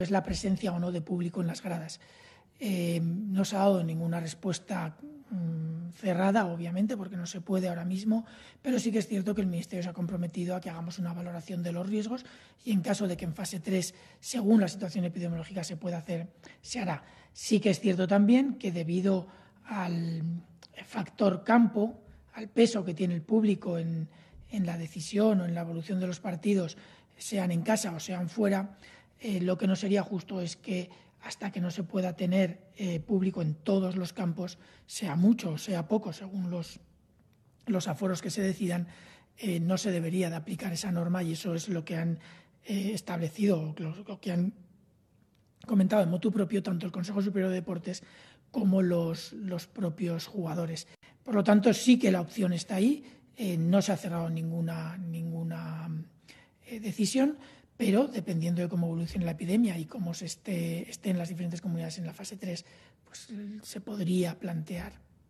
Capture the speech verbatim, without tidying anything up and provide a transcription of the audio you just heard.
es la presencia o no de público en las gradas. Eh, no se ha dado ninguna respuesta mmm, cerrada, obviamente, porque no se puede ahora mismo, pero sí que es cierto que el Ministerio se ha comprometido a que hagamos una valoración de los riesgos y en caso de que en fase tres, según la situación epidemiológica, se pueda hacer, se hará. Sí que es cierto también que debido al factor campo, al peso que tiene el público en, en la decisión o en la evolución de los partidos, sean en casa o sean fuera, eh, lo que no sería justo es que hasta que no se pueda tener eh, público en todos los campos, sea mucho o sea poco, según los, los aforos que se decidan, eh, no se debería de aplicar esa norma y eso es lo que han eh, establecido, lo, lo que han comentado en motu propio tanto el Consejo Superior de Deportes como los, los propios jugadores. Por lo tanto, sí que la opción está ahí, eh, no se ha cerrado ninguna, ninguna eh, decisión, pero dependiendo de cómo evolucione la epidemia y cómo se esté, esté en las diferentes comunidades en la fase tres, pues se podría plantear.